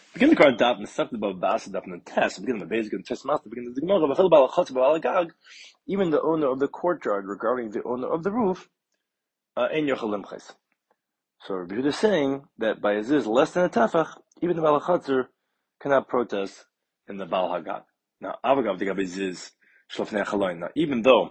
Begin the current daf and stuff about bas daf and test. Begin the basic and test master. Begin the gemara. V'chel bal chutz bal agag. Even the owner of the courtyard, regarding the owner of the roof, ein yochel limches. So Rabbi Yehuda is saying that by aziz less than a tefach, even the bal chutzer cannot protest in the bal hagag. Now avagav digav aziz shlofnei chaloin. Now even though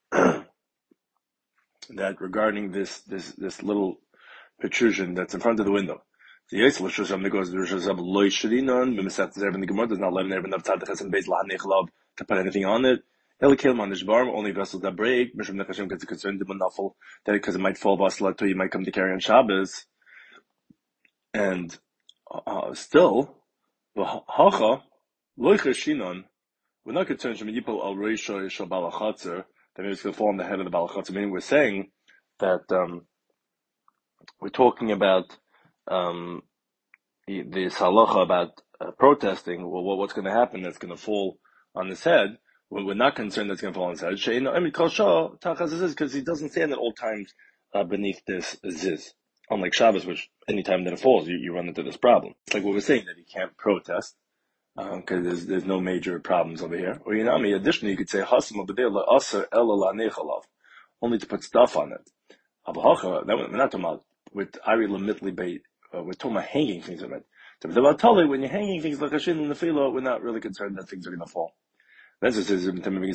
that regarding this little protrusion that's in front of the window. The Yisrael Rosh Hashanah goes to Rosh Hashanah loy shrinon. B'misat zerv in the Gemara does not let never enough tzad chesed beis lahanech lav to put anything on it. Elikel manish barm only vessels that break. Mishum nechashem gets concerned about nafel that because it might fall basla to you might come to carry on Shabbos. And still the hacha loy shrinon. We're not concerned from yipol al reisha shal balachatzer that maybe it's going to fall on the head of the balachatzer. Meaning we're saying that we're talking about the halacha about protesting. Well, what's going to happen? That's going to fall on his head. We're not concerned that's going to fall on his head. Because he doesn't stand at all times beneath this ziz. Unlike Shabbos, which any time that it falls, you run into this problem. It's like what we're saying, that he can't protest because there's no major problems over here. Or additionally, you could say hasam over there only to put stuff on it. We're not talking about with Ari Lamitli Beit. We're talking about hanging things on it. So when you're hanging things like Hashin and the Philo, we're not really concerned that things are going to fall. Then it says, how could the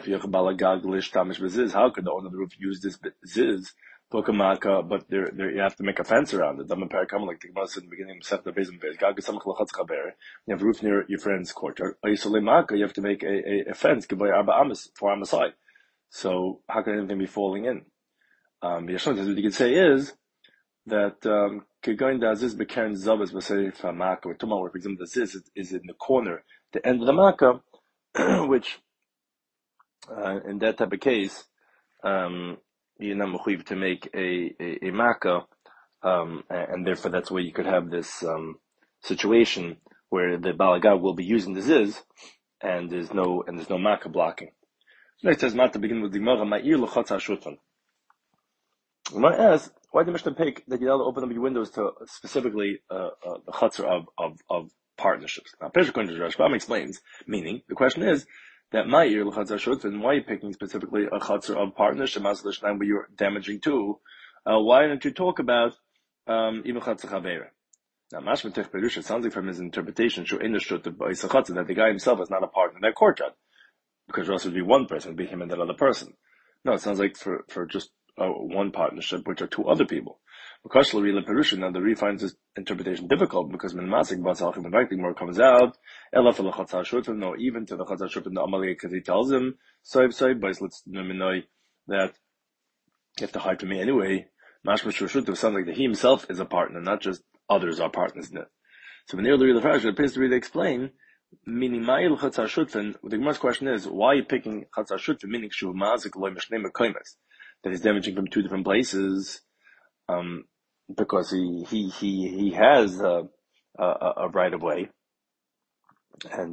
owner of the roof use this ziz, but you have to make a fence around it. Like the Gemara said in the beginning of Sefta Bezim Bez. You have a roof near your friend's courtyard. You have to make a fence, 4 amasai. So how can anything be falling in? What you could say is that Kigoin da Aziz Bekaren Zavas Basei Famaka, or tomorrow, for example, the Aziz is in the corner, the end of the Makkah, which in that type of case, you're not mechuyev to make a Makkah, and therefore that's where you could have this situation where the Balagah will be using the Ziz, and there's no Makkah blocking. So next says Mata begin with the Gemara Ma'ir L'Chotz HaShutvan. You might ask, why did Mishnah pick that you have to open up your windows to specifically the chutzner of partnerships? Now, Pesach Rashbam explains, meaning the question is that Ma'ir L'Chotz HaShutvan, why are you picking specifically a chutzner of partnership where you're damaging too? Why don't you talk about even chutzner Chavera? Now, Mashma Tech Perush, it sounds like from his interpretation, that the guy himself is not a partner in that courtyard, because Rosh would be one person, would be him and that other person. No, it sounds like for just one partnership, which are two other people. Because now the Re finds this interpretation difficult because when Masik Basalchim and Vaikting more comes out, no, even to the Chatzah Shutvan, the Amalek, because he tells him, but let's know that you have to hide from me anyway. Mashma Shutvan sounds like that he himself is a partner, not just others are partners in it. So when you're the Farsh, it appears to really explain, meaning Ma'il Chatzah Shutvan, the Gemara's question is, why are you picking Chatzah Shutvan, meaning Shuv Mazik Loy Meshneim Koimes? That is damaging from two different places, because he has a right of way, and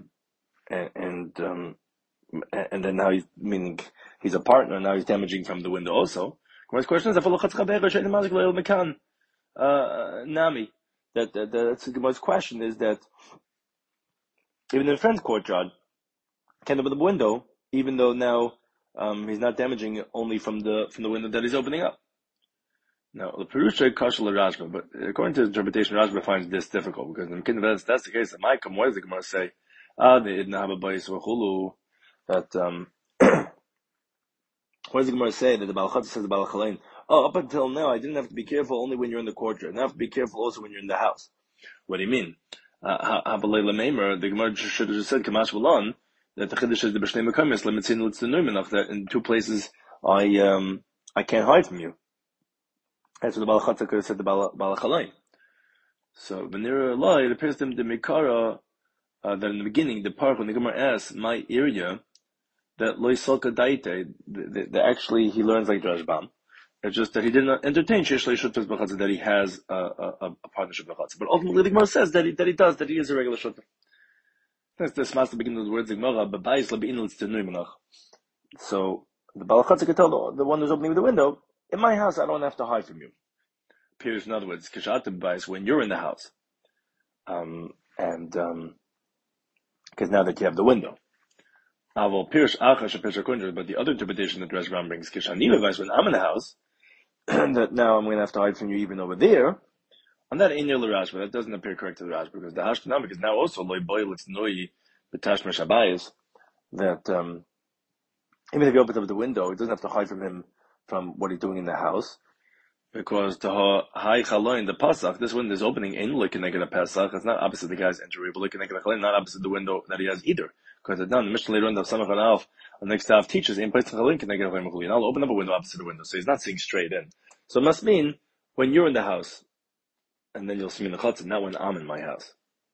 then now he's a partner. Now he's damaging from the window also. My question is, Nami, that's the most question is that even in the friend's courtyard, can't open the window, even though now. He's not damaging it only from the window that he's opening up. Now, the Perusha Kashal Rashba, but according to his interpretation, Rashba finds this difficult because in Kinevez, that's the case. That might come. Why does the Gemara say, they didn't have a bayis or hulu? That why does the Gemara say that the Balachat says the Balachalain? Oh, up until now, I didn't have to be careful only when you're in the courtyard. Now I have to be careful also when you're in the house. What do you mean? Habalayla Meimer, the Gemara should have just said Kamash Valon. That the Chiddush is the B'shnei Mekamis limitzin l'tzenuimenach, that in two places I can't hide from you. That's what the Balachatza could have said the Balachalai. So V'nira Lai, it appears to him the Mikara that in the beginning the part when the Gemara asks my area that Loi Salka Daite, that actually he learns like Rashbam. It's just that he did not entertain Sheshlei Shuttas B'chatza, that he has a partnership B'chatza. But ultimately the Gemara says that he is a regular Shuttas. This must begin with the words Gemara, but so the Balachatza could tell the one who's opening the window, in my house I don't have to hide from you. Appears in other words, when you're in the house, because now that you have the window. But the other interpretation that Rashbam brings, when I'm in the house, that now I'm going to have to hide from you even over there. On that in your Rash, but that doesn't appear correct to the Rash because the Hashtanam, because now also loy boil it's noi b'tashmer shabayis that even if he opens up the window, he doesn't have to hide from him from what he's doing in the house. Because the high chaloin, the pasach, this window is opening in looking at a pasach. It's not opposite the guy's entry, but looking at the chalin, not opposite the window that he has either. Because it's done. The Mishnah later on, the Samach and Alf, the next staff teaches in place chalin can negative chalin. I'll open up a window opposite the window, so he's not seeing straight in. So it must mean when you're in the house, and then you'll see me in the chutzah, not when I'm in my house.